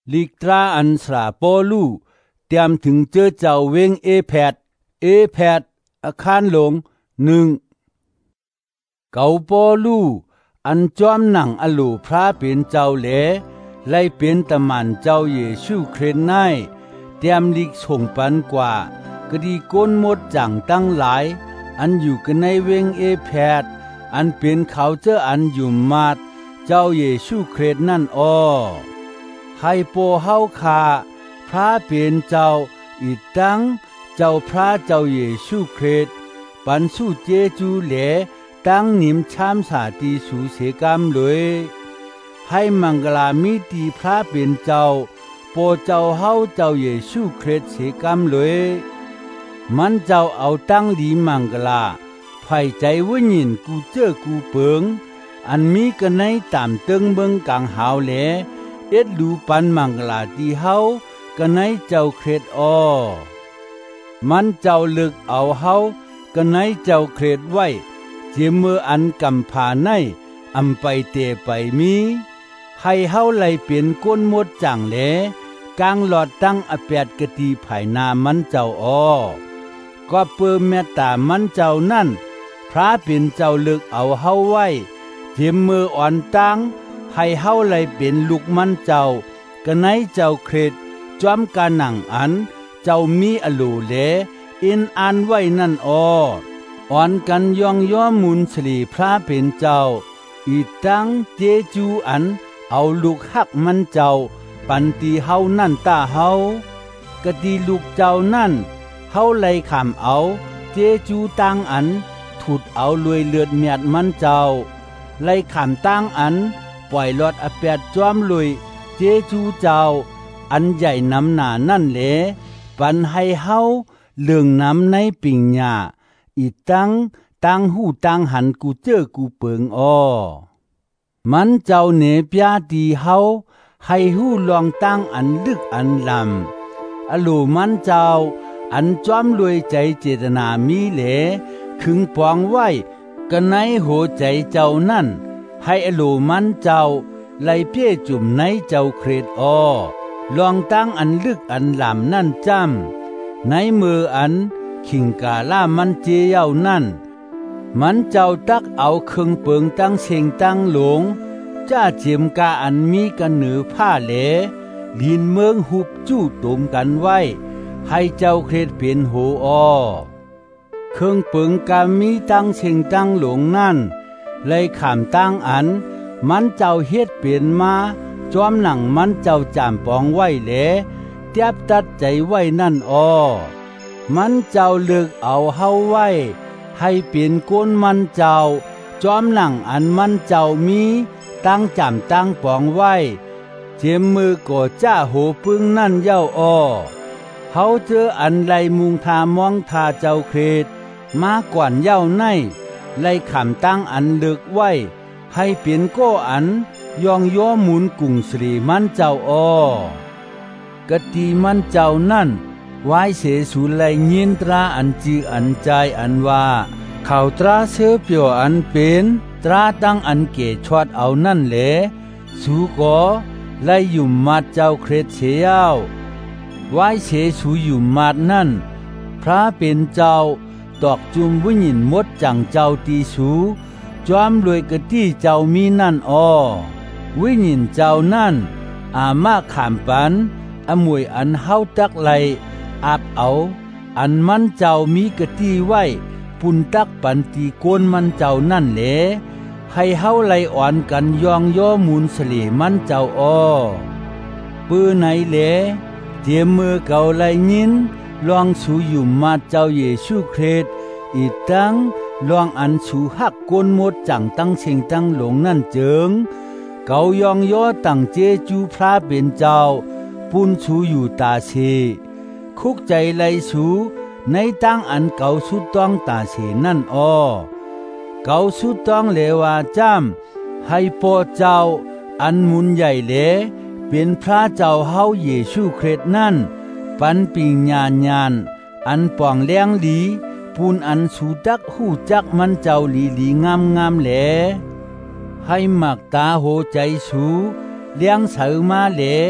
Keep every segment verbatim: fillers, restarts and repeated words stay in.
ลิกตราอันสราปอลูเตรียมถึงเจอเจ้าเวงเอแพดเอแพดอาคารหลงหนึ่งเกาปอลูอันจอมหนังอโลพระเป็นเจ้าแหลไล่เป็นตะมันเจ้าเยซูคริสต์ไนเตรียมลิกส่งปันกว่ากดีก้นหมดจังตั้งหลายอันอยู่กันในเวงเอแพดอันเป็นเขาเจ้าอันอยู่มาดเจ้าเยซูคริสต์นั่นอ้อให้โปเฮาคาพระเป็นเจ้าอีตั้งเจ้าพระเจ้าเยซูคริสต์ปันสู้เจจูแหลตั้งนิมชามสาตีสูเสกามเลยให้มังกลามีตีพระเป็นเจ้าโปเจ้าเฮาเจ้าเยซูคริสต์เสกามเลยมันเจ้าเอาตั้งดีมังกลาไผ่ใจวิญญาณกูเจอกูเปิงอันมีกันในตามเติงเบิงกลางหาวแหลเอ็ดดูปันมังกลาตีเฮากันในเจ้าคริสต์อ้อมันเจ้าลึกเอาเฮากันในเจ้าคริสต์ไว้เจมืออันกำผาในอำไปเตไปมีให้เฮาไหลเปลี่ยนก้นหมดจังแหลกลางหลอดตั้งอแปดกะตีภายนามันเจ้าอ้อก็เปิ่มเมตตามันเจ้านั่นพระเป็นเจ้าลึกเอาเฮาไว้เจมืออ่อนตั้งให้เฮาไหลเป็นลูกมันเจ้ากันในเจ้าคริสต์จอมกาหนังอันเจ้ามีอโลแลอินอันไว้นั่นอ้ออ่อนกันยองย่อมุนสลีพระเป็นเจ้าอีตั้งเจจูอันเอาลูกหักมันเจ้าปันตีเฮานั่นตาเฮากะตีลูกเจ้านั่นเฮาไล่ขามเอาเจจูตังอันถุดเอาลวยเลือดเมียดมันเจ้าไล่ขามตังอันปล่อยลอดอแปดจอมลุยเจจูเจ้าอันใหญ่น้ำหนานั่นแหละปันให้เฮาเลื่องน้ำในปิ่งหญ้าอีตั้งตังหูตังหันกูเจอกูเปิงอ้อมันเจ้าเนปยาตีเฮาให้หูลองตั้งอันลึกอันลำอโลมันเจ้าอันจอมรวยใจเจตนามีแหลขึงปองไว้กันในหัวใจเจ้านั่นให้อโลมันเจ้าไล่เพี้ยจุ่มในเจ้าเครดอ้อลองตั้งอันลึกอันลำนั่นจำในมืออันขิงกาล่ามันเจียวนั่นมันเจ้าตักเอาเครื่องเปิงตั้งเชงตั้งหลงจ้าเจียมกาอันมีกันเหนือผ้าแหลลินเมืองหุบจู้ตุมกันไว้ให้เจ้าเครดเป็นโหอ้อเครื่องเปิงกามีตั้งเชงตั้งหลงนั่นเลยขามตั้งอันมันเจ้าเฮ็ดเปลี่ยนมาจอมหนังมันเจ้าจามปองไว้แหลเตียบตัดใจไว้นั่นอ้อมันเจ้าเลือกเอาเฮาไว้ให้เปลี่ยนก้นมันเจ้าจอมหนังอันมันเจ้ามีตั้งจำตั้งปองไว้เจมมือก่อจ้าโหปึ้งนั่นเย้าอ้อเฮาเจออันไลมุงทามองทาเจ้าเครดมาก่อนเย้าในไลขำตั้งอันเลือกไว้ให้เปลี่ยนก้อันยองย่อหมุนกุ่งสรีมันเจ้าอ้อกะตีมันเจ้านั่นไว้เสสูไลยินตราอันจีอันใจอันว่าเขาตราเสือเปียวอันเป็นตราตั้งอันเกชวดเอานั่นแหละสูก็ไลอยู่มาเจ้าเครดเสียวไว้เสสูอยู่มานั่นพระเป็นเจ้าตอกจุมวิญญาณมดจังเจ้าตีสูจอมรวยกะตี้เจ้ามีนั่นอ้อวิญญาณเจ้านั่นอามาขามปันอมวยอันเฮาตักไลอาบเอาอันมันเจ้ามีกะตี้ไว้ปุ่นตักปันตีโกนมันเจ้านั่นแหละให้เฮาไลอ่อนกันยองย่อมูลเสลมันเจ้าอ้อปื้อไหนแหละเจียมมือเก่าไลยินลองสูอยู่มาเจ้าเยซูคริสต์อีตั้งลองอันสูหักโกนหมดจังตั้งเชงตั้งหลงนั่นเจิงเกายองย่อตั้งเจจูพระเป็นเจ้าปุ้นสูอยู่ตาเชคุกใจไลสูในตั้งอันเก่าสุดต้องตาเชนั่นอ้อเก่าสุดต้องเลวาจำให้โปเจ้าอันมุนใหญ่เลเป็นพระเจ้าเฮาเยซูคริสต์นั่นปันปิงญาณญาณอันป่องเลี้ยงดีปูนอันสูดักหูจักมันเจ้าลีลีงามงามแหลให้หมักตาโหใจสูเลี้ยงเสือมาแหล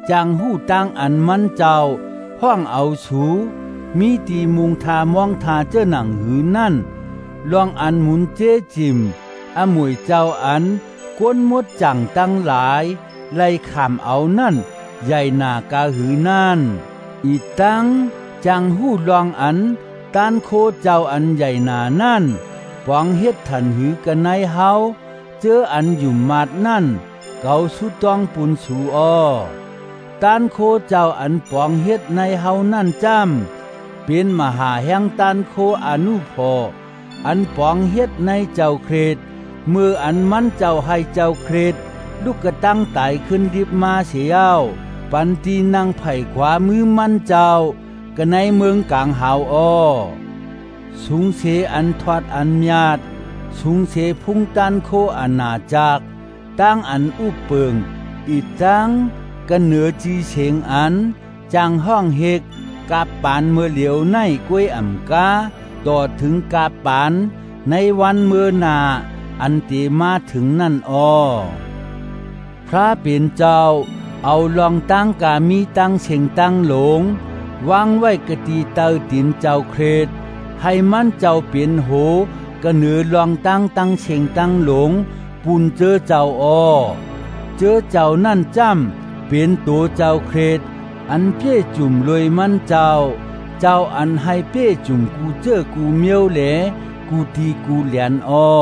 จางหู้ตั้งอันมันเจ้าห้องเอาสูมีตีมุงทามองทาเจ้าหนังหือนั่นลองอันหมุนเจจิมอมวยเจ้าอันกวนมดจังตั้งหลายไล่ขามเอานั่นใหญ่หนากาหือนั่นอีตั้งจังหู้ลองอันตานโคเจ้าอันใหญ่หนานั่นปองเฮ็ดทันหือกันในเฮาเจออันอยู่มาดนั่นเกาสุต้องปุนสูอ้อตานโคเจ้าอันปองเฮ็ดในเฮานั่นจ้ำเป็นมหาแห่งตานโคอนุพออันปองเฮ็ดในเจ้าเครดเมื่ออันมันเจ้าให้เจ้าเครดลูกกระตั้งไต่ขึ้นดิบมาเสียเอาปันตีนางไผ่ขวามือมันเจ้าก็ในเมืองกลางหาวอ้อสูงเสอันทอดอันญาติสูงเสพุ่งตันโคอาณาจักตั้งอันอุเปิงอีตั้งกันเหนือจีเฉงอันจางห้องเฮกกาปานเมื่อเหลียวในกล้วยอ่ำกาต่อถึงกาปานในวันเมื่อนาอันเตมาถึงนั่นอ้อพระเป็นเจ้าเอาลองตั้งกามีตั้งเฉงตั้งหลงวางไว้กะตีเตาตินเจ้าเครดให้มันเจ้าเปลี่ยนโหก็เหนือลองตั้งตั้งเฉงตั้งหลงปุนเจอเจ้าอ้อเจอเจ้านั่นจ้ำเป็นตัวเจ้าเครดอันเพ่จุ่มลอยมันเจ้าเจ้าอันให้เพ่จุ่มกูเจอกูเมียวแหลกูทีกูเหลียนอ้อ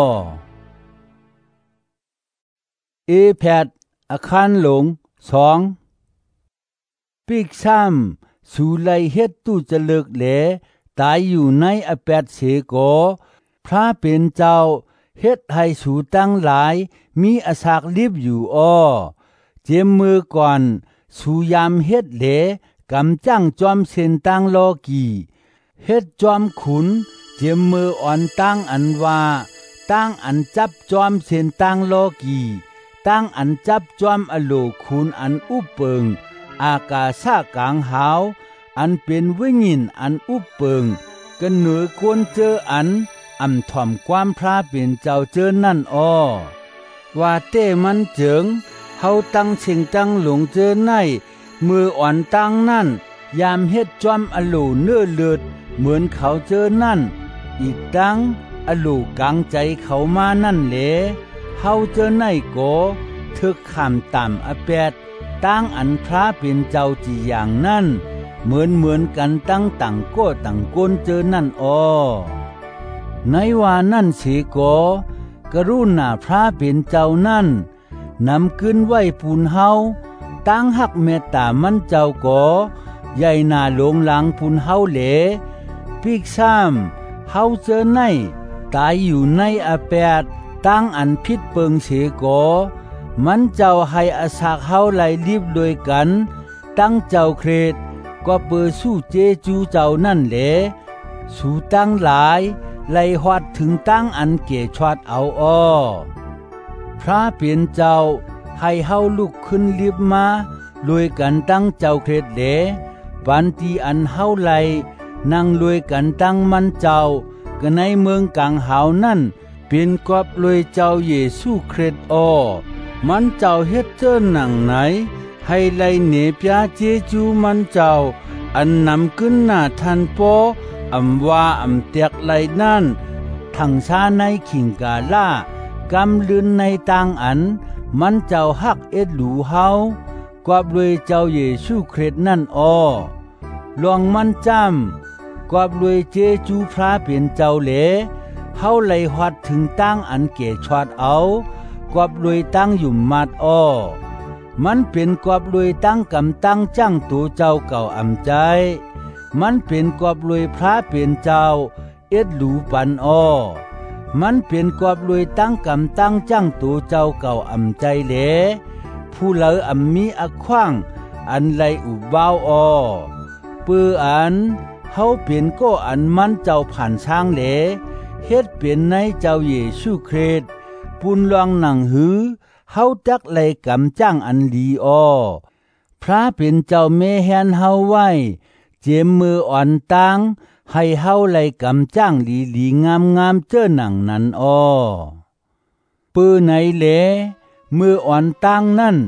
เอแพดอาคารหลงสองปีกซ้ำสู่ไลเฮ็ดตู้จะเลิกแหลตายอยู่ในอแปดเสกอพระเป็นเจ้าเฮ็ดให้สู่ตั้งหลายมีอาสากลิบอยู่อ้อเจมมือก่อนสู่ยามเฮ็ดแหลกำจังจอมเส้นตั้งโลกีเฮ็ดจอมขุนเจมมืออ่อนตั้งอันว่าตั้งอันจับจอมเส้นตั้งโลกีตั้งอันจับจอมอโลคูณอันอุเปิงอากาศากลางหาวอันเป็นวิญินอันอุเปิงกันเหนือควรเจออันอำถ่อมความพระเป็นเจ้าเจอนั่นอ้อว่าเต้มันเจิงเฮาตั้งเชิงตั้งหลงเจอในมืออ่อนตั้งนั่นยามเฮ็ดจอมอโลเนื้อเลือดเหมือนเขาเจอนั่นอีกตั้งอโลกลางใจเขามานั่นแหละเฮาเจอในโกทึกขามต่ำอแปดตั้งอันพระเป็นเจ้าจีอย่างนั่นเหมือนเหมือนกันตั้งต่างโก้ต่างก้นเจอนั่นอ้อในว่านั่นเสโกกรุณาพระเป็นเจ้านั่นนำขึ้นไว้ปูนเฮาตั้งหักเมตตามันเจ้าโกใหญ่หน้าหลงหลังปูนเฮาเหลปีกซ้ำเฮาเจอในตายอยู่ในอแปดตั้งอันพิษเปิงเสโกมันเจ้าให้อาสากเฮาไหลรีบโดยกันตั้งเจ้าเครดก็เปิดสู้เจจูเจ้านั่นแหละสู่ตั้งหลายไล่ฮอดถึงตั้งอันเกชวดเอาอ้อพระเปลี่ยนเจ้าให้เฮาลุกขึ้นรีบมาลวยกันตั้งเจ้าเครดแหลปันตีอันเฮาไหลนั่งลวยกันตั้งมันเจ้าก็ในเมืองกลางหาวนั่นเป็นกอบลวยเจ้าเยซูคริสต์อ้อมันเจ้าเฮ็ดเจอหนังไหนให้ไลเนปยาเจจูมันเจ้าอันนำขึ้นหน้าทันปออำว่าอำเตียกไหลนั่นทั้งชาในขิงกาล่ากำลืนในต่างอันมันเจ้าฮักเอ็ดหลูเฮากอบด้วยเจ้าเยซูคริสต์นั่นอ้อลองมันจำกอบด้วยเจจูพระเป็นเจ้าเหลเฮาไหลฮอดถึงตั้งอันเกชวดเอากอบด้วยตั้งอยู่มัดอ้อมันเป็นกอบด้วยตั้งกำตั้งจังตัวเจ้าเก่าอำใจมันเป็นกอบด้วยพระเป็นเจ้าเอ็ดหลูปันอ้อมันเป็นกอบด้วยตั้งกำตั้งจังตัวเจ้าเก่าอำใจเหลผู้เลออำมีอักขว้างอันไลอุบ่าวอ้อปืออันเฮาเป็นก็อันมันเจ้าผ่านช้างเหลเฮ็ดเป็นในเจ้าเยซูคริสต์ปุนลองหนังหือเฮาจักไลกำจ้างอันลีอ้อพระเป็นเจ้าเมแฮนเฮาไว้เจมมืออ่อนตังให้เฮาไลกำจ้างลีลีงามงามเจ้อหนังนั้นอ้อปือไหนเหลมืออ่อนตังนั่น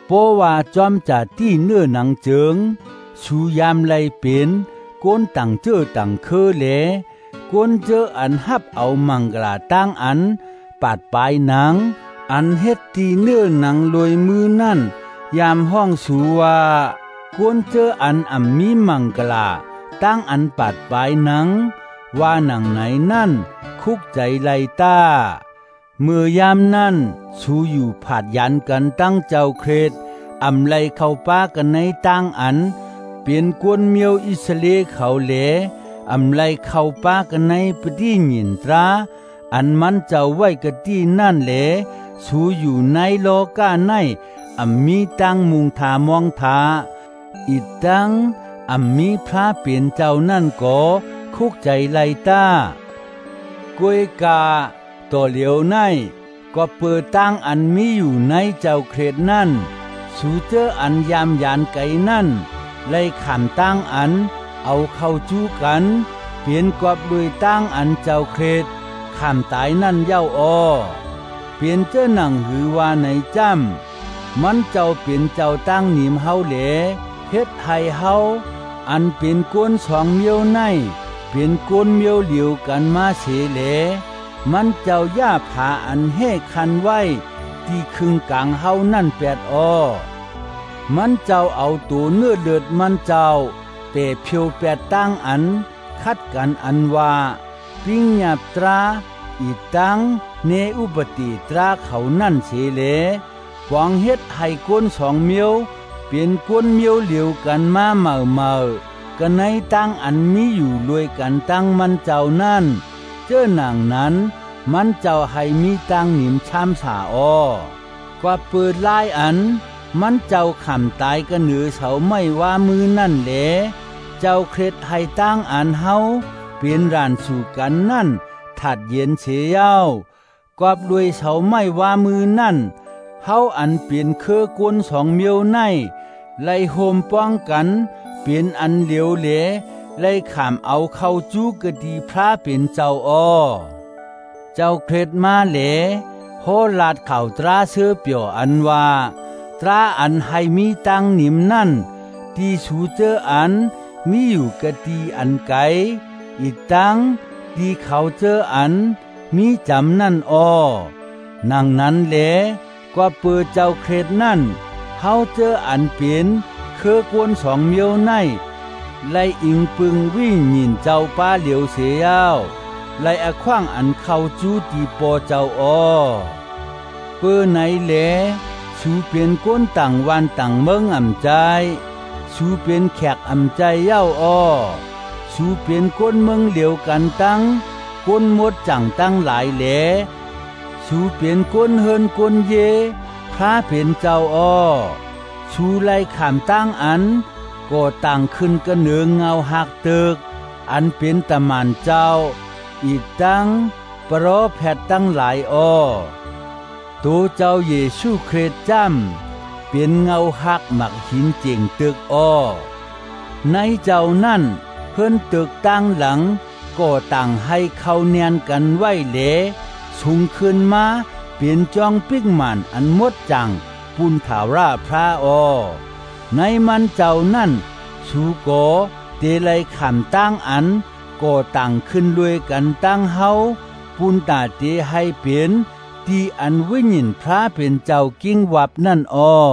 โปว่าจอมจ่าตี้เนื้อหนังเจิงชูยามไลเป็นก้นต่างเจอต่างเคอเลก้นเจออันฮับเอามังกลาตั้งอันปาดปลายหนังอันเฮ็ดตีเนื้อหนังลอยมือนั่นยามห้องสูว่าก้นเจออันอ่ำมีมังกลาตั้งอันปาดปลายหนังว่าหนังไหนนั่นคุกใจไลต้าเมื่อยามนั่นชูอยู่ผาดยันกันตั้งเจ้าเครดอำไลเข้าป้ากันในตั้งอันเปลี่ยนกวนเมียวอิสเลเขาเหลอำไลเข้าป้ากันในปฏิญินตราอันมันเจ้าไว้กะที่นั่นเหลชูอยู่ในโลกาในอำมีตั้งมุงทามองทาอีตั้งอำมีพระเปลี่ยนเจ้านั่นก็คุกใจไลต้ากวยกาต่อเหลียวในก็เปิดตั้งอันมีอยู่ในเจ้าเครดนั่นสูเจออันยามยานไก่นั่นไล่ขามตั้งอันเอาเข้าจู้กันเปลี่ยนกอบด้วยตั้งอันเจ้าเครดขามตายนั่นเย้าอ้อเปลี่ยนเจ้าหนังหือว่าในจ้ำมันเจ้าเปลี่ยนเจ้าตั้งหนิมเฮาเหลเฮ็ดให้เฮาอันเป็นก้นสองเมียวในเป็นก้นเมียวเหลียวกันมาเสเหลมันเจ้าย่าผาอันเฮคันไว้ที่ครึ่งกลางเฮานั่นแปดอ้อมันเจ้าเอาตัวเนื้อเลือดมันเจ้าเปเพียวแปดตั้งอันคัดกันอันว่าปิ้งหยาบตราอีตังเนอุปติตราเขานั่นเสเลฟองเฮ็ดให้ก้นสองเมียวเปลี่ยนก้นเมียวเหลียวกันมาเมาเมากันในตั้งอันมีอยู่รวยกันตั้งมันเจ้านั่นเจ้าหนังนั้นมันเจ้าให้มีตั้งหนิมช้ำสาอ้อกว่าเปิดลายอันมันเจ้าขำตายกันเหนือเสาไม่ว่ามือนั่นแหลเจ้าเคล็ดให้ตั้งอันเฮาเปลี่ยนร้านสู่กันนั่นถัดเย็นเสียเย้ากอบด้วยเสาไม่ว่ามือนั่นเฮาอันเปลี่ยนเคอกวนสองเมียวในไล่โฮมป้องกันเปลี่ยนอันเหลียวเหลไล่ขามเอาเข้าจู้กะดีพระเป็นเจ้าอ้อเจ้าเคล็ดมาเหลโหลาดเข่าตราเสื้อเปี่ยวอันว่าตราอันให้มีตังหนิมนั่นที่สูเจออันมีอยู่กะดีอันไกลอีตังที่เขาเจออันมีจำนั่นอ้อนังนั้นแหลกว่าเปิดเจ้าเคล็ดนั่นเฮาเจออันเปลี่ยนเคอกวนสองเมียวในไล่อิงปึงวิ่งหยินเจ้าป้าเหลียวเสียาวไล่อขว้างอันเข้าจู้ตีปอเจ้าอ้อเปื้อไหนแหลสูเปลี่ยนก้นต่างวันต่างเมืองอ่ำใจสูเปลี่ยนแขกอ่ำใจเย้าอ้อสูเปลี่ยนก้นเมืองเหลียวกันตั้งก้นมดจังตั้งหลายแหลสูเปลี่ยนก้นเฮินก้นเยพระเป็นเจ้าอ้อสูไล่ขามตั้งอันก็ต่างขึ้นกระเหนือเงาหักเตึกอันเป็นตะมานเจ้าอีกตั้งปรอแผดตั้งหลายอ้อตัวเจ้าเยซูคริสต์จำเป็นเงาหักหมักหินเจียงตึกอ้อในเจ้านั่นเพิ่นตึกตั้งหลังก็ต่างให้เข้าเนียนกันไว้เหลสูงขึ้นมาเปลี่ยนจองปิกมันอันมดจังปุนถาราพระอ้อในมันเจ้านั่นสูโกเตไลขำตั้งอันก็ต่างขึ้นรวยกันตั้งเฮาปุนตาเตให้เปลี่ยนที่อันวิญญาณพระเป็นเจ้ากิ้งวับนั่นอ้อ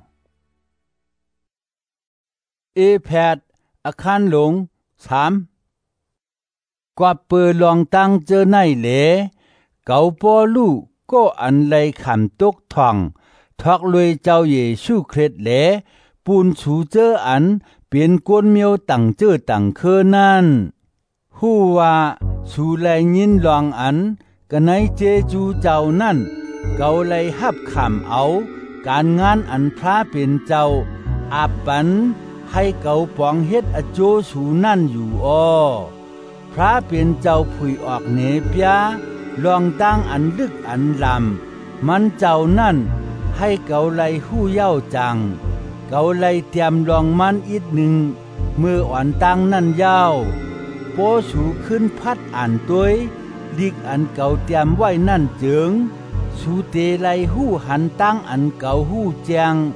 เอแพดอาคารหลงสามกว่าเปิดลองตั้งเจอในเหลเก่าปอลูก็อันไลขำตกท่องทอกเลยเจ้าเยซูคริสต์แหลปูนสูเจออันเปลี่ยนก้นเมียวตั้งเจอตั้งเคอนั่นฮู้ว่าสูไลยินลองอันกันในเจจูเจ้านั่นเกาไลหับขำเอาการงานอันพระเป็นเจ้าอาปันให้เกาปองเฮ็ดอโจสูนั่นอยู่อ้อพระเป็นเจ้าผุยออกเนเปียลองตั้งอันลึกอันลำมันเจ้านั่นให้เกาไลหู้เย้าจังเกาไลเตรียมลองมันอีกหนึ่งมืออ่อนตั้งนั่นเย้าโปสูขึ้นพัดอ่านตัวลิกอันเก่าเตรียมไว้นั่นเจิงสูเตไลหู้หันตั้งอันเก่าหู้แจง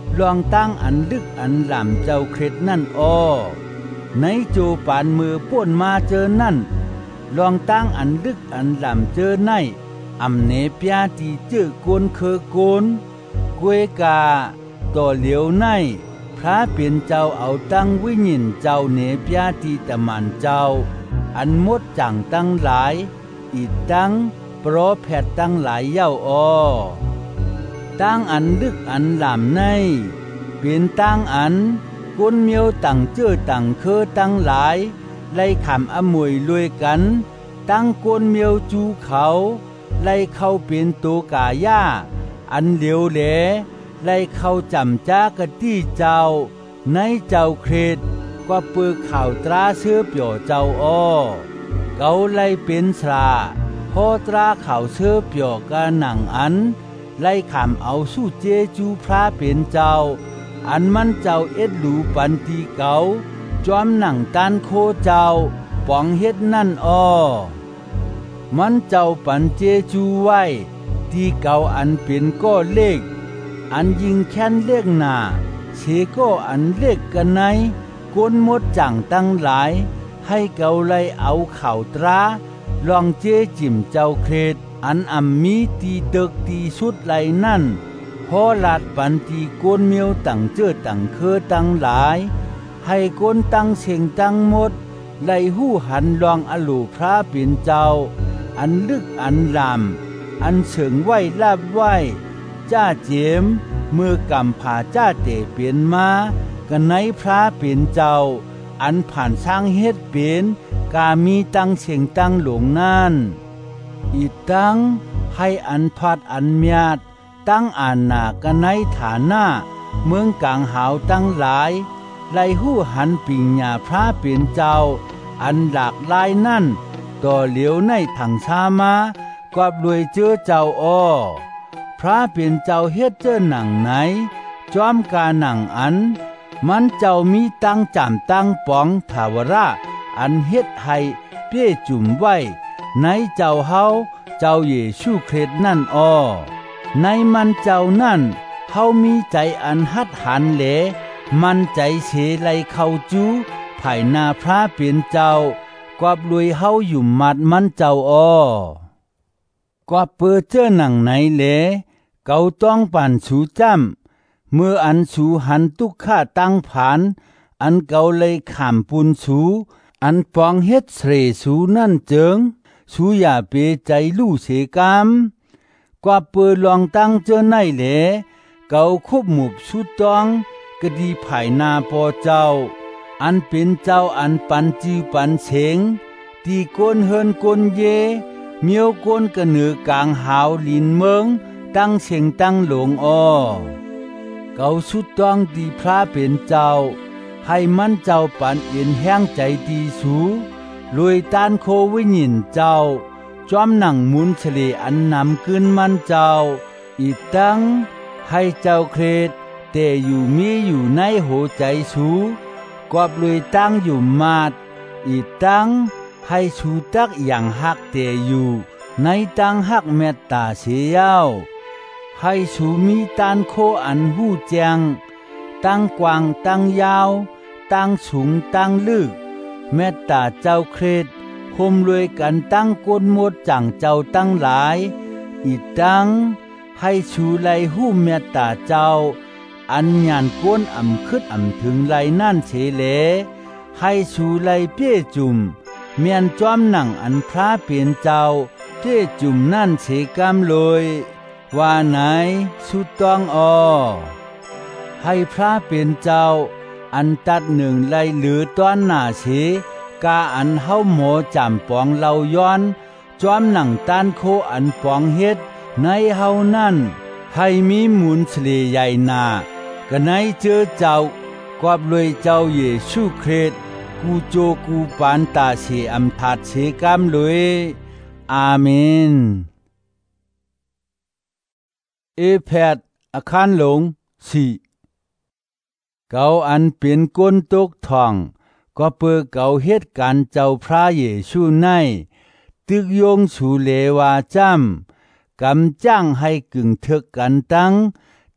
ลองตั้งอันลึกอันหล่ำเจ้าเคร็ดนั่นอ้อในโจปานมือป่นมาเจอนั่นลองตั้งอันลึกอันหล่ำเจอในอำเนปยาตีเจอโกนเคอโกนกวยกาต่อเหลียวในพระเปลี่ยนเจ้าเอาตั้งวิญญเจ้าเนปยาตีตะมันเจ้าอันมดจังตั้งหลายอีตั้งโปรแพทตั้งหลายเย้าอ้อตั้งอันลึกอันหล่ำในเป็นตั้งอันก้นเมียวตั้งเจ้อตั้งเคอตั้งหลายไล่ขำอมวยรวยกันตั้งก้นเมียวจูเขาไล่เข้าเป็นตัวกาย่าอันเหลียวแหลไล่เข้าจำจ้ากะตี้เจ้าในเจ้าเครดก็เปือข่าวตราเสื้อเปี่ยวเจ้าอ้อเกาไล่เป็นสราพอตราข่าวเสื้อเปี่ยวกะหนังอันไล่ขำเอาสู้เจจูพระเป็นเจ้าอันมันเจ้าเอ็ดหลูปันตีเกาจอมหนังตันโคเจ้าปองเฮ็ดนั่นอ้อมันเจ้าปันเจจูไว้ที่เก่าอันเป็นก็เลขอันยิงแค้นเลขหน้าเชก็อันเลขกันในก้นมดจังตั้งหลายให้เกาไลเอาเข่าตราลองเจจิมเจ้าเครดอันอ่ำมีตีเตึกตีสุดไหลนั่นพอลาดปันตีก้นเมียวตั้งเจอตั้งเคอตั้งหลายให้ก้นตั้งเสียงตั้งหมดไลหู้หันลองอลูพระเป็นเจ้าอันลึกอันลำอันเฉิงไหวลาบไหวจ้าเจมเมื่อกำผาจ้าเตเปลี่ยนมากันในพระเป็นเจ้าอันผ่านสร้างเฮ็ดเป็นกามีตั้งเสียงตั้งหลงนั่นอีตั้งให้อันทอดอันเมียดตั้งอ่านหนากันในฐานะเมืองกลางหาวตั้งหลายไล่หู้หันปิญญาพระเป็นเจ้าอันหลากหลายนั่นต่อเหลียวในถังชามากอบรวยเจอเจ้าอ้อพระเป็นเจ้าเฮ็ดเจอหนังไหนจอมกาหนังอันมันเจ้ามีตั้งจำตั้งปองถาวระอันเฮ็ดให้เปี้ยจุ่มไว้ในเจ้าเฮาเจ้าเยซูคริสต์นั่นอ้อในมันเจ้านั่นเฮามีใจอันหัดหันเหลมันใจเสไลเข้าจูภายหน้าพระเป็นเจ้ากอบรวยเฮาอยู่มัดมันเจ้าอ้อกว่าเปิดเจอหนังไหนเหลเกาต้องปั่นสูจ้ำเมื่ออันสูหันตุกข้าตั้งผานอันเกาเลยขามปุนสูอันปองเฮ็ดเสรสูนั่นเจิงสูอย่าเปใจลู่เสกามกว่าเปิดลองตั้งเจอไหนเหลเกาคุบหมุบสุดต้องกะดีภายนาพอเจ้าอันเป็นเจ้าอันปันจือปันเฉงตีก้นเฮินก้นเยเมียวก้นกะเหนือกลางหาวลินเมืองตั้งเสียงตั้งหลงอ้อเกาสุดต้องดีพระเป็นเจ้าให้มันเจ้าปันเอ็นแห้งใจดีสูรวยตานโควิญินเจ้าจอมหนังมุนเฉลอันนำขึ้นมันเจ้าอีตั้งให้เจ้าเครดแต่อยู่มีอยู่ในหัวใจสูกอบรวยตั้งอยู่มาดอีตั้งให้สูตักอย่างหักแต่อยู่ในตั้งหักเมตตาเสียาวให้สูมีตานโคอันหู้แจงตั้งกว้างตั้งยาวตั้งสูงตั้งลึกเมตตาเจ้าเครดคมรวยกันตั้งก้นหมดจังเจ้าตั้งหลายอีตั้งให้สูไลหู้เมตตาเจ้าอันยานก้นอ่ำคึดอ่ำถึงไหลนั่นเฉเลให้สูไหลเปี้ยจุ่มเมียนจอมหนังอันพระเปลี่ยนเจ้าเปี้ยจุ่มนั่นเฉกามลอยว่าไหนสุดต้องอ้อให้พระเปลี่ยนเจ้าอันตัดหนึ่งไหลหรือต้อนหน้าเฉกาอันเฮาหมอจำปองเล่าย้อนจอมหนังต้านโคอันปองเฮ็ดในเฮานั่นให้มีมูลเฉลยใหญ่นาก็ในเจอเจ้ากอบรวยเจ้าเยซูคริสต์กูโจกูปานตาเสอำทัดเสกามลอยอาเมนเอแพดอาคารหลงสี่เกาอันเป็นก้นตกทองก็เปิดเกาเฮ็ดการเจ้าพระเยซูในตึกยงสูเลวาจ้ำกำจ้างให้กึ่งทึกกันตั้ง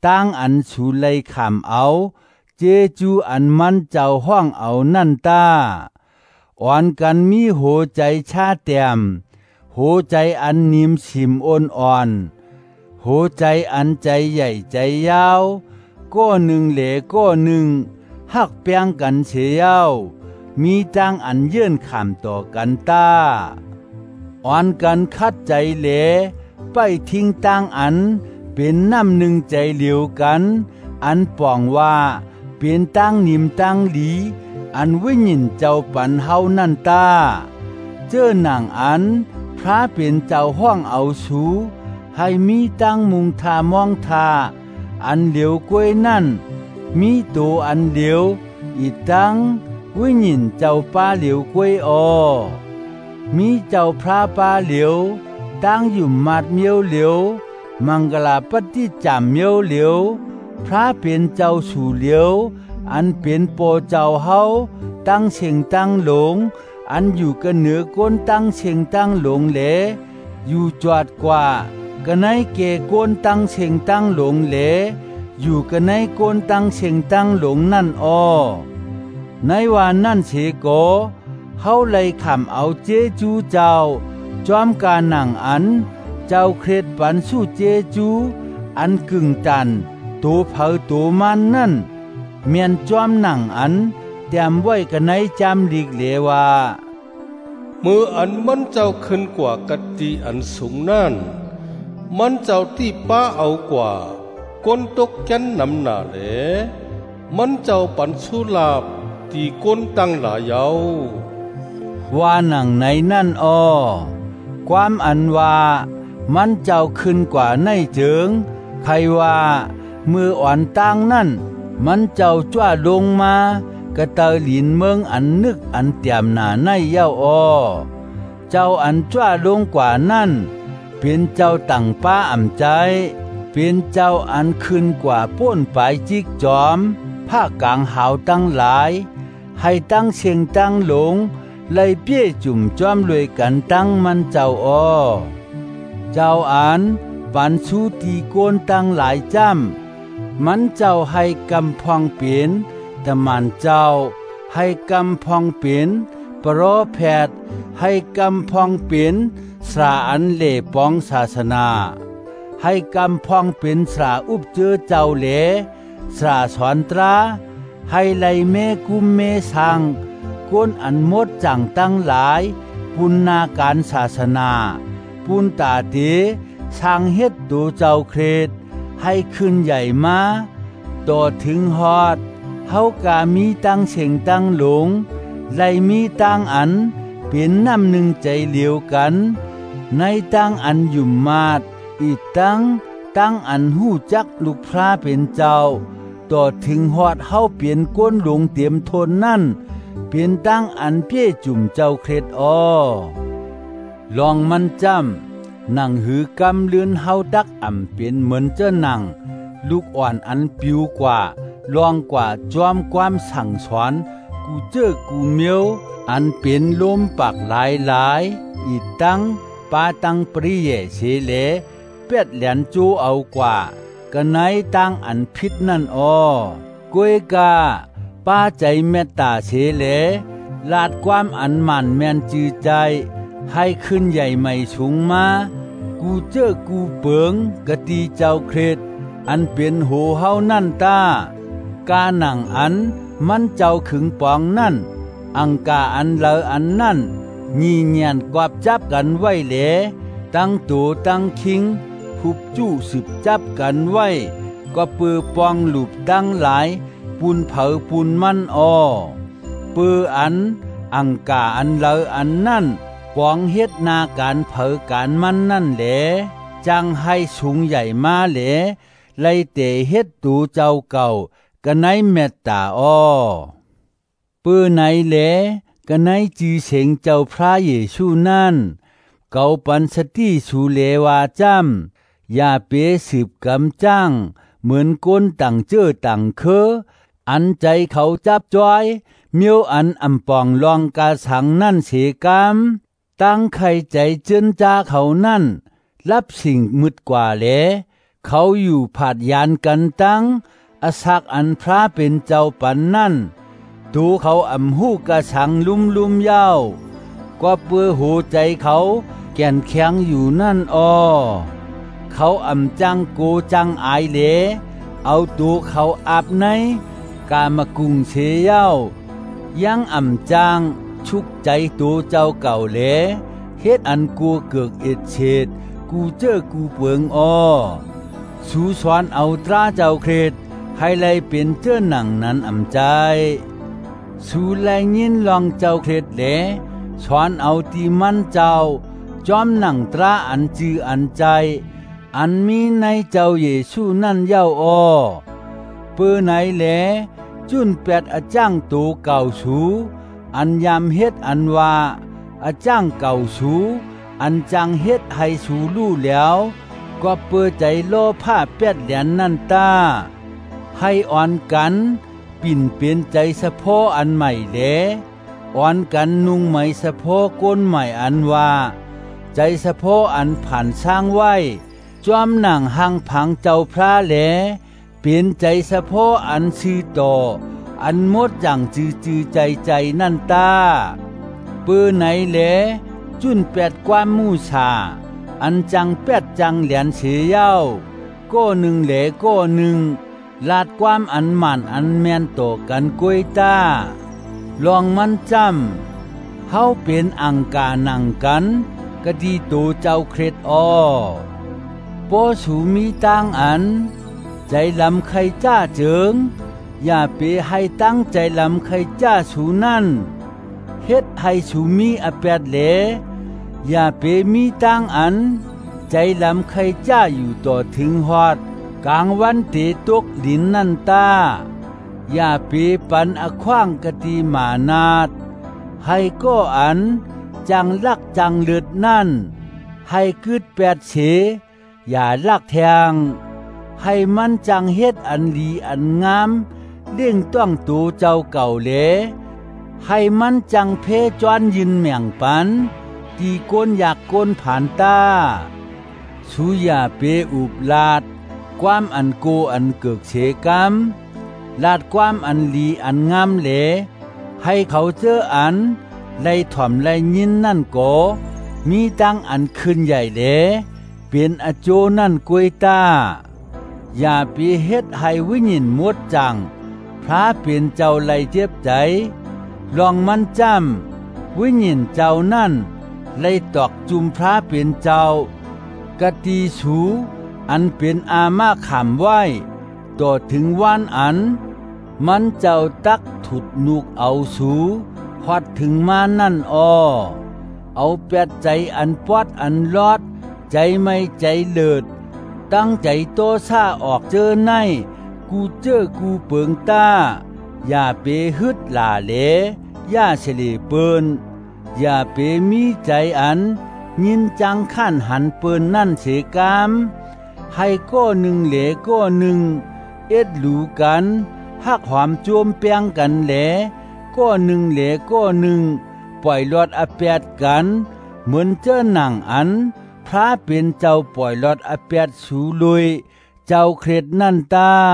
ตั้งอันสูไลขามเอาเจจูอันมันเจ้าห้องเอานั่นตาอ่อนกันมีโหใจชาเตียมโหใจอันนิ่มชิมอ่อนอ่อนโหใจอันใจใหญ่ใจยาวก็หนึ่งเหลก็หนึ่งหักเปียงกันเสียวมีจังอันยื่นขามต่อกันตาอ่อนกันคัดใจเหลไปทิ้งตั้งอันเป็นน้ำหนึ่งใจเหลียวกันอันป่องว่าเป็นตั้งนิ่มตั้งหลีอันวิญญเจ้าปันเฮานั่นตาเจ้าหนังอันพระเป็นเจ้าห้องเอาสูให้มีตั้งมุงทามองทาอันเหลียวกล้วยนั่นมีตัวอันเหลียวอีตั้งวิญญเจ้าป้าเหลียวกล้วยออมีเจ้าพระป้าเหลียวตั้งอยู่มัดเมียวเหลียวมังกลาปฏิจามเมียวเหลียวพระเป็นเจ้าสู่เหลียวอันเป็นโปเจ้าเฮาตั้งเชียงตั้งหลงอันอยู่กันเหนือก้นตั้งเชียงตั้งหลงเหลอยู่จอดกว่ากันในเกก้นตั้งเชียงตั้งหลงเหลอยู่กันในก้นตั้งเชียงตั้งหลงนั่นอ้อในวันนั่นเสโกเฮาเลยขำเอาเจจูเจ้าจอมกาหนังอันเจ้าเครดปันสู้เจจูอันกึ่งตันตัวเผาตัวมันนั่นเมียนจอมหนังอันเตรียมไว้กันในจำลีกเลว่ามืออันมันเจ้าขึ้นกว่ากัตติอันสูงนั่นมันเจ้าที่ป้าเอากว่าก้นตกแก่นนำหนาเลมันเจ้าปันสุลาบตีก้นตั้งหลายเอาว่าหนังในนั่นอ้อความอันว่ามันเจ้าขึ้นกว่าในเจิงใครว่ามืออ่อนตั้งนั่นมันเจ้าจ้าลงมากระเตอหลินเมืองอันนึกอันเตียมหนาในเย้าอ้อเจ้าอันจ้าลงกว่านั่นเป็นเจ้าตั้งป้าอ่ำใจเป็นเจ้าอันขึ้นกว่าป้นปลายจิกจอมผ้ากลางหาวตั้งหลายให้ตั้งเชียงตั้งหลงเลยเปี้ยจุ่มจอมรวยกันตั้งมันเจ้าอ้อเจ้าอันปันสูตีโกนตั้งหลายจำมันเจ้าให้กำพองเปลี่ยนแต่มันเจ้าให้กำพองเปลี่ยนปรอแพทย์ให้กำพองเปลี่ยนสาอันเล่ปองศาสนาให้กำพองเป็นสาอุบเจอเจ้าเหลสาสอนตราให้ไลเมกุมเมสังก้นอันมดจังตั้งหลายปุณนาการศาสนาปุณตาเตสร้างเฮ็ดดูเจ้าเครดให้ขึ้นใหญ่มาต่อถึงฮอดเฮากามีตั้งเสียงตั้งหลงไลมีตั้งอันเป็นน้ำหนึ่งใจเหลียวกันในตั้งอันยุ่มมาดอีตั้งตั้งอันหู้จักลูกพระเป็นเจ้าต่อถึงฮอดเฮาเปลี่ยนก้นหลงเตรียมทนนั่นเป็นตั้งอันเปี้ยจุ่มเจ้าเครดอ้อลองมันจำนั่งหือกำเลือนเฮาดักอ่ำเป็นเหมือนเจ้าหนังลูกอ่อนอันปิวกว่าลองกว่าจอมความสั่งสอนกูเจอกูเมียวอันเป็นลมปากหลายหลายอีตั้งปาตังปริเยเสเลเป็ดแหลนจูเอากว่ากันไหนตั้งอันพิษนั่นอ้อกวยกาป้าใจเมตตาเสเลลาดความอันมันแมนจือใจให้ขึ้นใหญ่ไม่สูงมากูเจอกูเปิงกะตีเจ้าเครดอันเป็นโหเฮานั่นตากาหนังอันมันเจ้าขึงปองนั่นอังกาอันเลออันนั่นงีเงียนกอบจับกันไว้เหลตั้งตัวตั้งคิงหุบจู้สืบจับกันไว้ก็ปือปองหลุบตั้งหลายปูนเผาปูนมันอ้อปืออันอังกาอันเลออันนั่นปองเฮ็ดนาการเผาการมันนั่นแหลจังให้สูงใหญ่มาแหลไล่เตเฮ็ดตูเจ้าเก่ากันในเมตตาอ้อปือไหนแหลกันในจือเสงเจ้าพระเยซูนั่นเก่าปันสติสูเลวาจำอย่าเปสืบกำจ้างเหมือนก้นต่างเจอต่างเคออันใจเขาจับจ้อยเมียวอันอำปองลองกาสังนั่นเสกามตั้งไข่ใจเจินจาเขานั่นรับสิ่งมืดกว่าแลเขาอยู่ผาดยานกันตั้งอสักอันพระเป็นเจ้าปันนั่นตูเขาอำหูกระชังลุ่มลุ่มยาวก็เปื้อหูใจเขาแก่นแข็งอยู่นั่นอ้อเขาอำจังโกจังอายเหลเอาตัวเขาอาบในกามกุงเชยาวยังอำจางชุกใจตัวเจ้าเก่าเหลเฮ็ดอันกูเกือกเอ็ดเฉดกูเจอกูเปิงอ้อสูสอนเอาตราเจ้าเครดให้ไลเป็นเจ้าหนังนั้นอำใจสูไลยินลองเจ้าเครดเหลสอนเอาตีมันเจ้าจอมหนังตราอันจืออันใจอันมีในเจ้าเยซูนั่นเย้าอ้อเปื้อไหนแหลจุนแปดอาจ้างตูเก่าสูอันยามเฮ็ดอันว่าอาจ้างเก่าสูอันจังเฮ็ดให้สูรู้แล้วก็เปื้อใจโลผ้าแปดเหรียญนั่นตาให้อ่อนกันปิ่นเป็นใจสะโพอันใหม่แหลอ่อนกันนุ่งไหมสะโพก้นใหม่อันว่าใจสะโพอันผ่านสร้างไว้จอมหนังหังผังเจ้าพระแหลเป็นใจสะโพอันชื่อต่ออันมดจังจือจือใจใจนั่นตาเปื้อไหนแหลจุนแปดความมูชาอันจังแปดจังเหรียญเสียเย้าก็หนึ่งแหลก็หนึ่งลาดความอันหมันอันแมนต่อกันกวยตาลองมันจำเฮาเป็นอังกานังกันกะดีโตเจ้าเครดอ้อปอสูมีตั้งอันใจลำใครจ้าเจิงอย่าเปให้ตั้งใจลำใครจ้าสูนั่นเฮ็ดให้สูมีอแปดเหลอย่าเปมีตั้งอันใจลำใครจ้าอยู่ต่อถึงฮอดกลางวันเตตกดินนั่นตาอย่าเปปันอขว้างกะตีมานาดให้ก็อันจังลักจังเลือดนั่นให้กึดแปดเฉอย่าลักแทงให้มันจังเฮ็ดอันดีอันงามเลี่ยงต้องตูเจ้าเก่าเหลให้มันจังเพจวนยินแม่งปันตีก้นอยากก้นผ่านตาสุยาเปอุบลาดความอันโกอันเกิกเฉกรรมลาดความอันลีอันงามเหลให้เขาเจออันไล่ถ่อมไล่ยินนั่นโกมีตั้งอันขึ้นใหญ่เหลเป็นอโจนั่นกวยตาอย่าไปเฮ็ดให้วิญญาณมดจังพระเป็นเจ้าไล่เจ็บใจลองมันจำวิญญาณเจ้านั่นไล่ตอกจุมพระเป็นเจ้ากะตีสูอันเป็นอามาขามไว้ต่อถึงวันอันมันเจ้าตักถุดนุกเอาสูฮอดถึงมานั่นอ้อเอาแปดใจอันปอดอันลอดใจไม่ใจเลิดตั้งใจโตซาออกเจอในกูเจอกูเปิงตาอย่าเปฮึดหลาเหลอย่าเฉลเปินอย่าเปมีใจอันยินจังขั้นหันเปินนั่นเสกามให้ก็หนึ่งเหลก็หนึ่งเอ็ดหลูกันหักหอมโจมเปียงกันแหลก็หนึ่งเหลก็หนึ่งปล่อยลอดอแปดกันเหมือนเจ้าหนังอันพระเป็นเจ้าปล่อยลอดอแปดสูลุยเจ้าเครดนั่นตา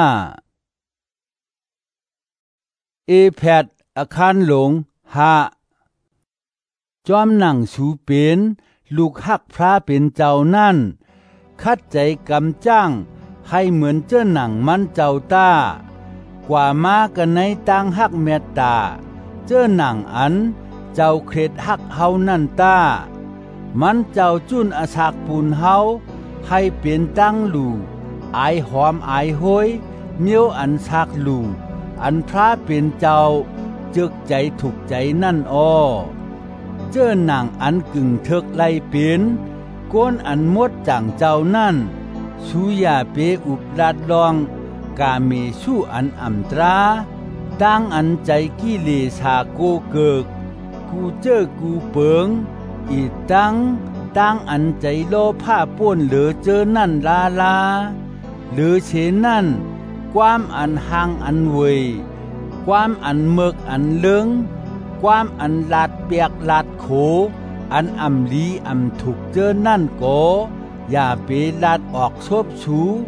เอแพดอาคารหลงหาจอมหนังสูเป็นลูกหักพระเป็นเจ้านั่นคัดใจกำจ้างให้เหมือนเจ้าหนังมันเจ้าตากว่ามากันในตั้งหักเมตตาเจ้าหนังอันเจ้าเครดหักเฮานั่นตามันเจ้าจุนอาสากปูนเฮาให้เป็นตั้งลูอายหอมอายห้อยเมียวอันสากลูอันพระเป็นเจ้าจึกใจถูกใจนั่นอ้อเจ้าหนังอันกึ่งเถิกไล่เป็นก้นอันมดจังเจ้านั่นสุยาเปอุบลาดลองกาเมสู้อันอัมตราตั้งอันใจกิเลสาโกเกิกกูเจอกูเปิงอีตั้งตั้งอันใจโลผ้าป้นเหลือเจอนั่นลาลาเหลือเชนั่นความอันหังอันเวยความอันเมึกอันเลิงความอันลาดเปียกลาดโขอันอำลีอำถูกเจอนั่นโกอย่าเปลาดออกชบชู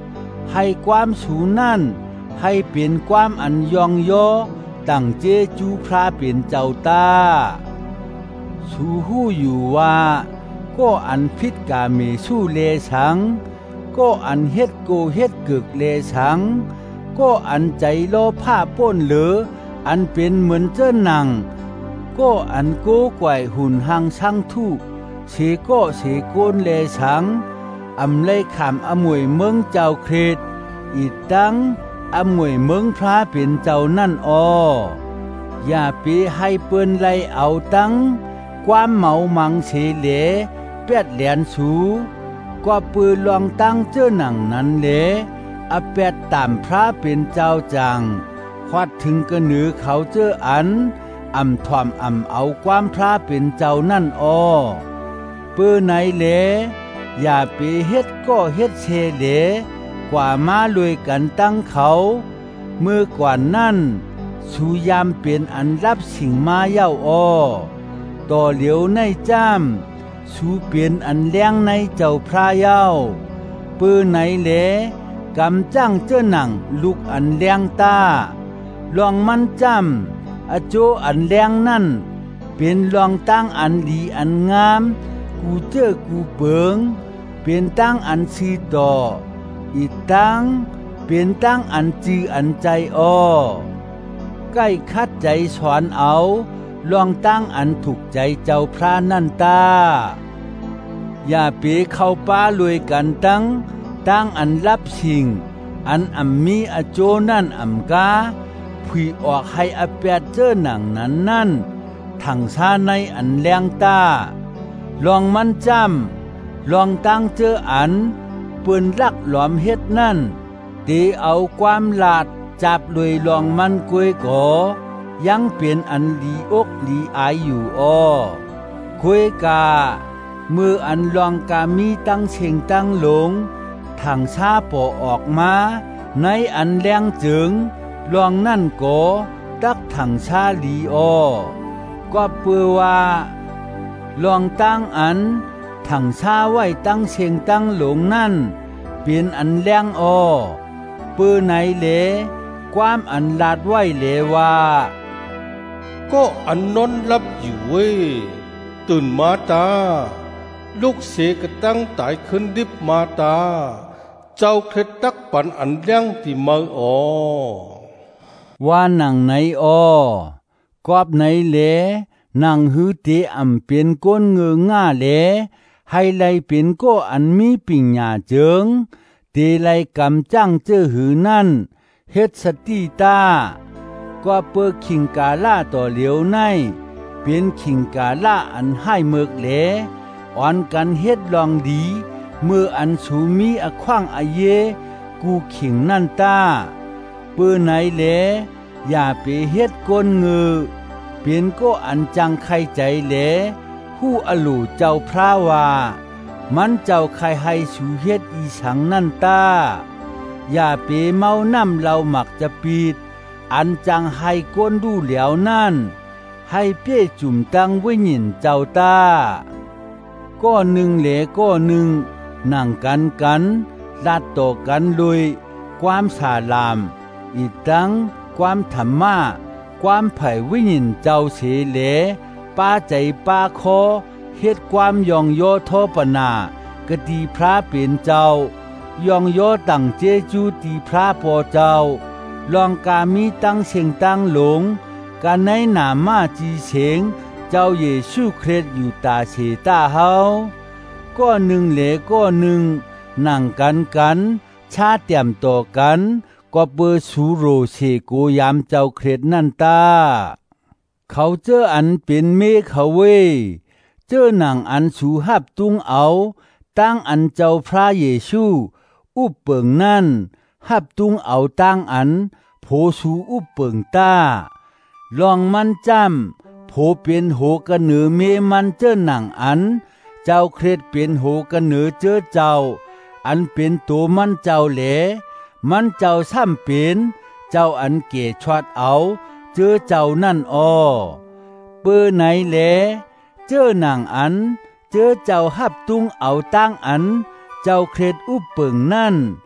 ให้ความสูนั่นให้เป็นความอันยองโยตั้งเจจูพระเป็นเจ้าตาสูหู้อยู่ว่าก็อันพิษกาเมสู้เลสังก็อันเฮ็ดโกเฮ็ดกึกเลสังก็อันใจโลผ้าป้นเหลืออันเป็นเหมือนเจ้าหนังก็อันโก้ไกวหุ่นหังช่างทุเสก็เสโกนเลสังอำไลขามอมวยเมืองเจ้าเครดอีตังอมวยเมืองพระเป็นเจ้านั่นออย่าไปให้เปิ้นไลเอาตังความเมามังเสเหลแปดเหรียญสูก็ปืนลองตั้งเจ้าหนังนั้นเหลอแปดตามพระเป็นเจ้าจังควัดถึงกระหนือเขาเจ้าอันอำทอมอำเอาความพระเป็นเจ้านั่นอปืนไหนเหลอย่าไปเฮ็ดก็เฮ็ดเชเหลกว่ามาลวยกันตั้งเขาเมื่อกว่านั้นสุยามเป็นอันรับสิ่งมาเย้าอต่อเหลียวในจ้ามสูเปลี่ยนอันแรงในเจ้าพระเย้าปืนไหนเหลกำจ้างเจ้าหนังลูกอันแรงตาลองมันจ้ำอโจอันแรงนั่นเป็นลองตั้งอันดีอันงามกูเจอกูเปิงเป็นตั้งอันซีต่ออีตั้งเป็นตั้งอันจืออันใจอ้อใกล้คัดใจสอนเอาลองตั้งอันถูกใจเจ้าพระนั่นตาอย่าเปเข้าป้ารวยกันตั้งตั้งอันรับสิ่งอันอัมมีอโจนั่นอัมกาผุยออกให้อแปดเจอหนังนั้นนั่นถังซาในอันแรงตาลองมันจำลองตั้งเจออันเปืนลักหลอมเฮ็ดนั่นตีเอาความลาดจับเลยลองมันกวยก่อยังเปลี่ยนอันลีอกลีอายอยู่อ้อกวยกาเมื่ออันลองกามีตั้งเชงตั้งหลงทางชาปอออกมาในอันแรงจึงลองนั่นก่อตักถังชาลีอ้อก็เปือว่าลองตั้งอันถังชาไว้ตั้งเชงตั้งหลงนั่นเป็นอันแรงอ้อปือไหนเหลความอันลาดไว้เหลว่าก็อันนนรับอยู่เว้ยตื่นมาตาลูกเสกตั้งตายขึ้นดิบมาตาเจ้าเคล็ดตักปันอันยังที่เมืออว่าหนังไหนอ้อกอบไหนเหลนางฮือเตอำเป็นก้นเงือง่าเหลให้ไลเป็นก็อันมีปิ่งหญ้าเจิงเตไลกำจ้างเจอหือนั่นเฮ็ดสติตาก็เปิกขิงกาล่าต่อเหลียวในเป็นขิงกาล่าอันให้เมือกเหลอ่อนกันเฮ็ดลองดีเมื่ออันสูมีอขว้างอเยกูขิงนั่นตาเปื้อไหนเหลอย่าไปเฮ็ดก้นเงือเป็นก็อันจังไข่ใจเหลผู้อลูเจ้าพระว่ามันเจ้าใครให้สูเฮ็ดอีสังนั่นตาอย่าเปเมาน้ำเราหมักจะปีดอันจังให้ก้นดูเหลียวนั่นให้เป้จุ่มตั้งไว้หยินเจ้าตาก็หนึ่งเหลก็หนึ่งนั่งกันกันลาดต่อกันลุยความสาลามอีตั้งความธรรมะความไผ่วิญินเจ้าเสเหลป้าใจป้าคอเฮ็ดความยองโยโทปนากตีพระเป็นเจ้ายองโยตั้งเจจูตีพระปอเจ้าลองกามีตั้งเชงตั้งหลงการในหนามาจีเฉงเจ้าเยซูคริสต์อยู่ตาเสตาเฮาก็หนึ่งเหลก็หนึ่งนั่งกันกันชาเตรียมต่อกันก็เปิดสูโรเชโกยามเจ้าเครดนั่นตาเขาเจออันเป็นเมเขาเวเจอหนังอันสูหับตุงเอาตั้งอันเจ้าพระเยซูอุปเปิงนั่นหับตุงเอาตั้งอันโผสูอุปเปิงตาลองมันจำโผเป็นโหกะเหนือเมมันเจอหนังอันเจ้าเครดเป็นโหกะเหนือเจอเจ้าอันเป็นตัวมันเจ้าเหลมันเจ้าซ้ำเป็นเจ้าอันเกชวดเอาเจอเจ้านั่นอ้อเปื้อไหนแลเจอหนังอันเจอเจ้าหับตุงเอาตั้งอันเจ้าเครดอุปเปิงนั่นใ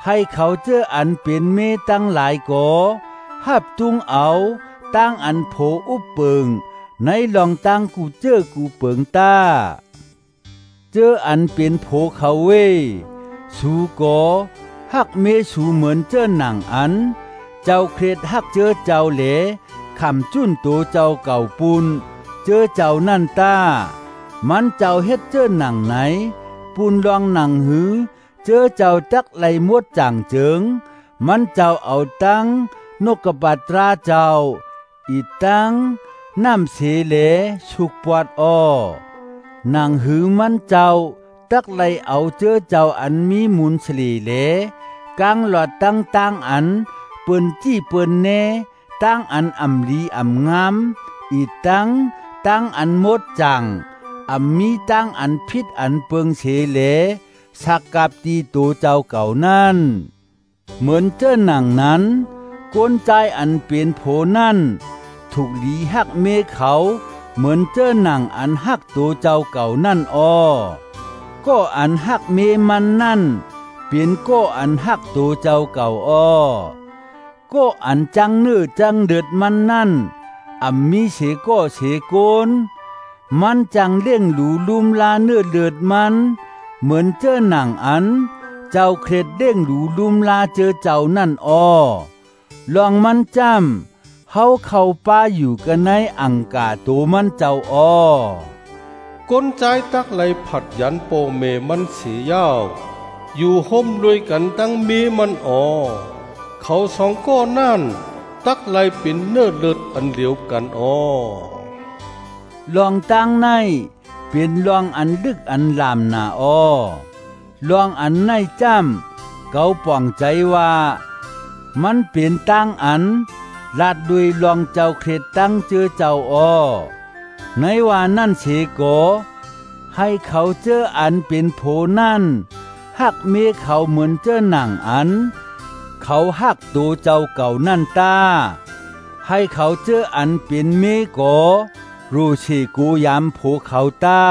ให้เขาเจออันเป็นเมตั้งหลายก่อหับตุงเอาตั้งอันโผอุบเปิงในลองตั้งกูเจอกูเปิงตาเจออันเป็นโผเขาเวสูก่อหักเมสูเหมือนเจอหนังอันเจ้าเครดหักเจอเจ้าเหลคำจุ้นโตเจ้าเก่าปุนเจอเจ้านั่นตามันเจ้าเฮ็ดเจอหนังไหนปุนลองหนังหือเจอเจ้าจักไหลมดจ่างเจิงมันเจ้าเอาตั้งนกกบาตราเจ้าอีตั้งน้ำเสเลชุกปวดอ้อนางหือมันเจ้าตักไหลเอาเจอเจ้าอันมีมุนสลีเลกางหลอดตั้งตั้งอันเปิ้นจี้เปิ้นเนตั้งอันอำลีอำงามอีตั้งตั้งอันมดจังอำมีตั้งอันพิษอันเปิงเสเลสักกับตีโตเจ้าเก่านั่นเหมือนเจ้าหนังนั้นก้นใจอันเป็นโผนั่นถูกลีหักเมเขาเหมือนเจ้าหนังอันหักโตเจ้าเก่านั่นอ้อก็อันหักเมมันนั่นเป็นก็อันหักโตเจ้าเก่าอ้อก็อันจังเนื้อจังเดือดมันนั่นอ่ำมีเสก็เสโกนมันจังเลี้ยงหลูลุมลาเนื้อเดือดมันเหมือนเจ้าหนังอันเจ้าเคร็ดเด้งหลูลุมลาเจอเจ้านั่นอ้อลองมันจำเฮาเข้าป้าอยู่กันในอังกาโตมันเจ้าอ้อกนใจตักไหลผัดยันโปเมมันเสียยาวอยู่ห่มด้วยกันตั้งมีมันอ้อเขาสองก้อนนั่นตักไหลเป็นเนื้อเลือดอันเดียวกันอ้อลองตั้งในเป็นลองอันลึกอันลามนาอ้อลองอันในจำเกาป่องใจว่ามันเป็นตั้งอันลาดด้วยลองเจ้าเคร็ดตั้งเจอเจ้าอ้อในว่านั่นเสโกให้เขาเจออันเป็นโผนั่นหักเมเขาเหมือนเจอหนังอันเขาหักตัวเจ้าเก่านั่นตาให้เขาเจออันเป็นเมโกรู้ชีกูยามโผเขาตา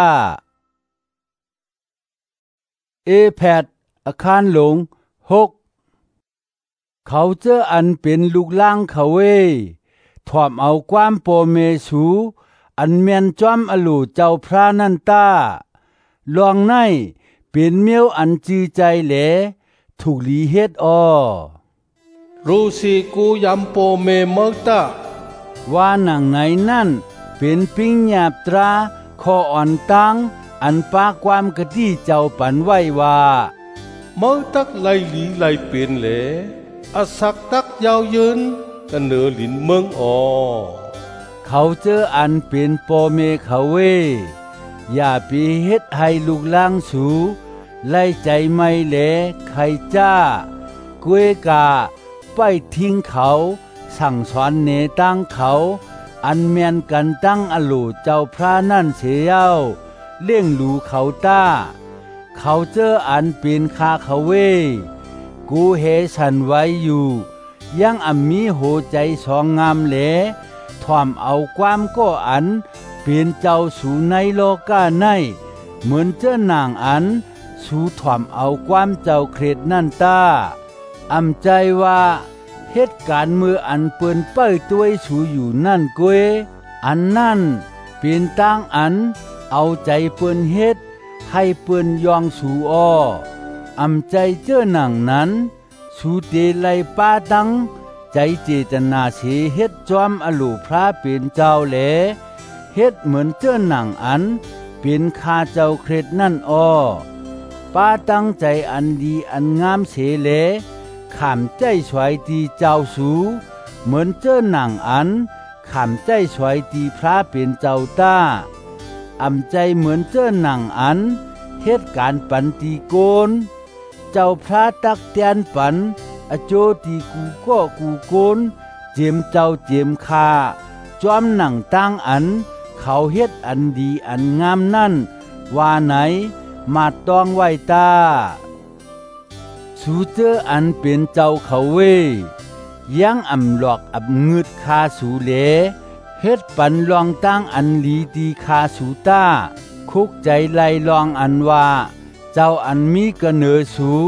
เอแพดอาคารหลงหกเขาเจออันเป็นลูกล่างเขาเวถ่อมเอาความโปเมสูอันเมียนจอมอลูเจ้าพระนันตาลองในเป็นเมียวอันจือใจแหลถูกลีเฮ็ดอ้อรู้สิกูยำโปเมเมตาว่าหนังไหนนั่นเป็นปิงหยาบตราคออ่อนตังอันปาความกะที่เจ้าปันไว้ว่าเมื่อตักไลลีไลเป็นแหลอาศักตักยาวยืนกันเนือหลินเมืองอ้อเขาเจออันเป็นโปเมเขาเวอย่าปีเฮ็ดให้ลูกล่างสูไล่ใจไม่แหลใครจ้ากวยกาไปทิ้งเขาสั่งสอนเนตั้งเขาอันเมียนกันตั้งอโลเจ้าพระนั่นเสียเอาเลี้ยงหลูเขาต้าเขาเจออันเป็นคาเขาเวกูเฮสันไว้อยู่ยังอ่ำมีโหใจสองงามแหลถ่อมเอาความก็อันเป็นเจ้าสู่ในโลกาในเหมือนเจ้านางอันสู่ถ่อมเอาความเจ้าเครดนั่นตาอำใจว่าเหตุการณ์มืออันเปิ้นเป้ยตัวสู่อยู่นั่นกวยอันนั่นเป็นตั้งอันเอาใจเปิ้นเฮ็ดให้เปิ้นยองสู่อ้ออำใจเจ้าหนังนั้นสู่เตไลป้าตังใจเจตนาเสเฮ็ดจอมอลูพระเป็นเจ้าแหลเฮ็ดเหมือนเจ้าหนังอันเป็นข้าเจ้าเคร็ดนั่นอ้อป้าตั้งใจอันดีอันงามเสเลขามใจสวยตีเจ้าสูเหมือนเจ้าหนังอันขามใจสวยตีพระเป็นเจ้าต้าอำใจเหมือนเจ้าหนังอันเหตุการณ์ปันตีโกนเจ้าพระตักเตียนปันอโจตีกูก็กูโกนเจียมเจ้าเจียมคาจอมหนังตั้งอันเขาเฮ็ดอันดีอันงามนั่นว่าไหนมาต้องไว้ตาสูเจออันเป็นเจ้าเขาเวยังอ่ำหลอกอ่ำงึดคาสูเลเฮ็ดปันลองตั้งอันลีดีคาสูตาคุกใจไล่ลองอันว่าเจ้าอันมีกระเนอสู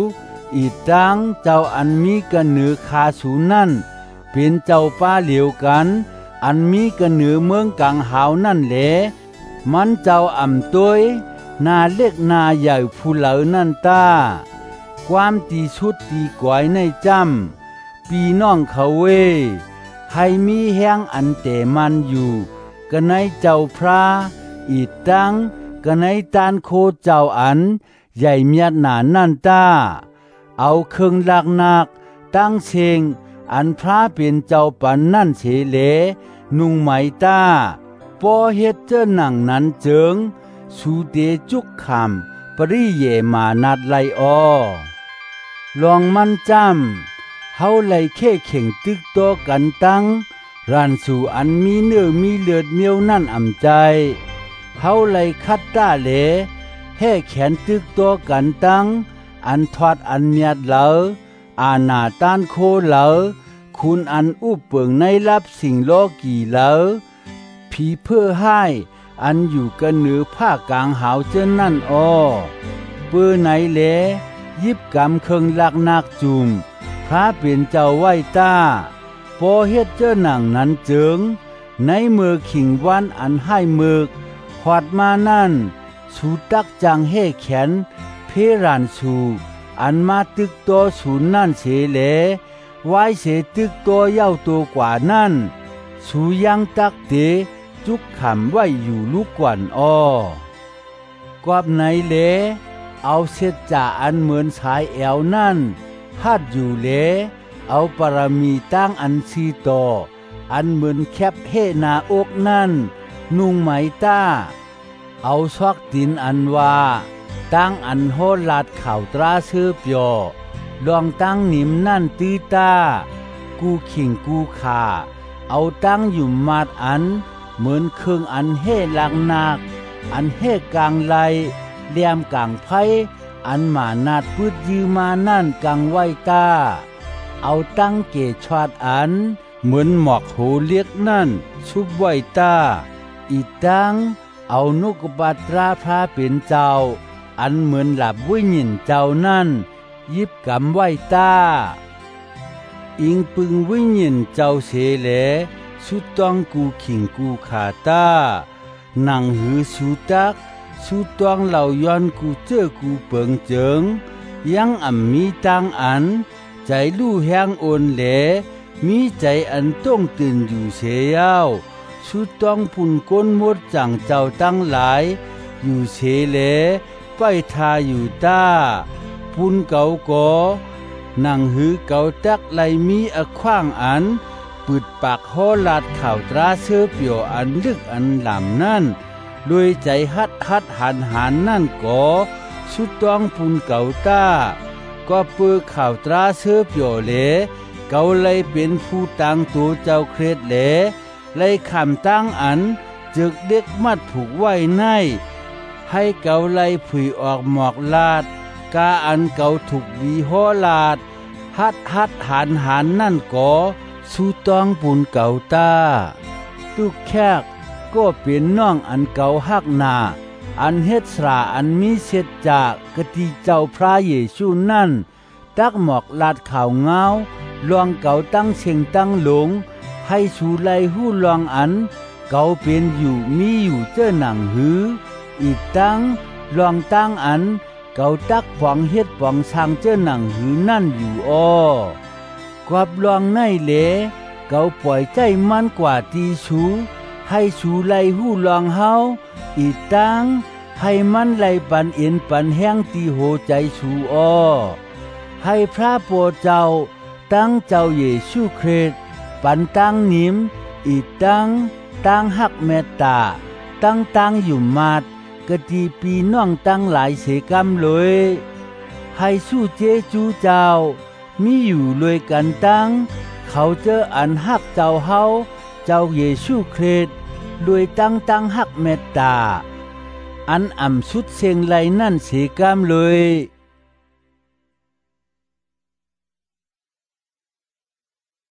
อีตังเจ้าอันมีกระเหนือคาสูนั่นเป็นเจ้าป้าเหลียวกันอันมีกระเหนือเมืองกลางหาวนั่นแหละมันเจ้าอ่ำต้วยนาเล็กนาใหญ่ผู้เหล่านั่นตาความตีชุดตีกวยในจำปีน้องเขาเวให้มีแห้งอันแต่มันอยู่กันในเจ้าพระอีตังกันในตานโคเจ้าอันใหญ่เมียดหนานั่นตาเอาเครื่องลักนักตั้งเชงอันพระเป็นเจ้าปันนั่นเฉเลนุ่งไหมตาปอเฮ็ดเจ้าหนังนั้นเจิงสูเตจุกคำปริเยมานัดไลออลองมันจำเฮาไลเค่เข่งตึกโตกันตั้งรันสู่อันมีเนื้อมีเลือดเมียวนั่นอ่ำใจเฮาไลคัดตาเหลแห่แขนตึกโตกันตั้งอันทอดอันเมียดเหลาอาณาต้านโคเหลาคุณอันอุบเปิงในรับสิ่งโลกีเหลาผีเพื่อให้อันอยู่กันเหนือผ้ากลางหาวเจ้านั่นอ้อเปื้อไหนแลยิบกำเคิงลักนักจุมพระเป็นเจ้าไหว้ตาพอเฮ็ดเจ้าหนังนั้นเจิงในมือขิงวันอันให้มือกขวดมานั่นสูตักจังเฮ่แขนเพรันสูอันมาตึกตัวศูนย์นั่นเสเหลไว้เสตึกตัวเย้าตัวกว่านั่นสูยังตักเตจุกขำไว้อยู่ลูกกวนอ้อกวบไหนเลเอาเสจจ่าอันเหมือนสายแอวนั่นฮัดอยู่เลเอาปรมีตั้งอันซีโตอันเหมือนแคบเฮนาอกนั่นนุ่งไหมต้าเอาซอกตินอันว่าตั้งอันโหลาดข่าวตราเสื้อเปียวลองตั้งหนิมนั่นตื้อตากูขิงกูขาเอาตั้งอยู่มาดอันเหมือนเครื่องอันเฮ่ลักนักอันเฮ่กลางไหลเลี่ยมกลางไพ่อันหมานาดพืดยืมานั่นกลางไว้ตาเอาตั้งเกชวดอันเหมือนหมอกโหเลียกนั่นชุบไว้ตาอีตั้งเอานุกบาตราพระเป็นเจ้าอันเหมือนหลับวิญญาณเจ้านั่นยิบกำไว้ตาอิงปึงวิญญาณเจ้าเสแลสุดต้องกูขิงกูขาตาหนังหือสุตักสุดต้องเหล่าย้อนกูเจอกูเปิงเจิงยังอ่ำมีตังอันใจลู่แห้งโอนแหลมีใจอันต้องตื่นอยู่เสียยาวสุดต้องปุ่นก้นมดจังเจ้าตั้งหลายอยู่เสแลไปทาอยู่ตาปุ่นเก่าก่อนั่งหือเก่าตักไหลมีอขว้างอันปึดปากห่อลาดข่าวตราเสื้อเปียวอันลึกอันหลำนั่นโดยใจฮัดฮัดหันหันนั่นก่อสุดต้องปุ่นเก่าตาก็เปื้อข่าวตราเสื้อเปียวเลเก่าเลยเป็นผู้ตั้งตัวเจ้าเครดเลเลยคำตั้งอันจึกเด็กมัดผูกไว้ในให้เก่าไล่ผุยออกหมอกลาดกาอันเก่าถูกวีห่อลาดฮัดฮัดหันหันนั่นก่อสู้ต้องปุ่นเก่าตาตุกแคกก็เป็นน้องอันเก่าฮักนาอันเฮ็ดสราอันมีเสร็จจากกติเจ้าพระเยซูนั่นตักหมอกลาดข่าวเงาลวงเก่าตั้งเชียงตั้งหลงให้สูไลหู้ลวงอันเก่าเป็นอยู่มีอยู่เจ้าหนังหืออีกตั้งลวงตั้งอันเก่าตักปองเฮ็ดปองช่างเจ้าหนังหือนั่นอยู่อ้อกวบลวงในเหลเก่าปล่อยใจมันกว่าตีชูให้สูไลหู้ลวงเฮาอีกตั้งให้มันไลปันเอ็นปันแห้งตีโหใจสูอ้อให้พระโปรเจ้าตั้งเจ้าเยซูคริสต์ปันตั้งนิมอีตั้งตั้งหักเมตตาตั้งตั้งอยู่มาดกะตีปีน้องตั้งหลายเสกำเลยให้สู้เจจูเจ้ามีอยู่เลยกันตั้งเขาเจออันหักเจ้าเฮาเจ้าเยซูคริสต์ด้วยตั้งตั้งหักเมตตาอันอ่ำสุดเสียงไหลนั่นเสกำเลย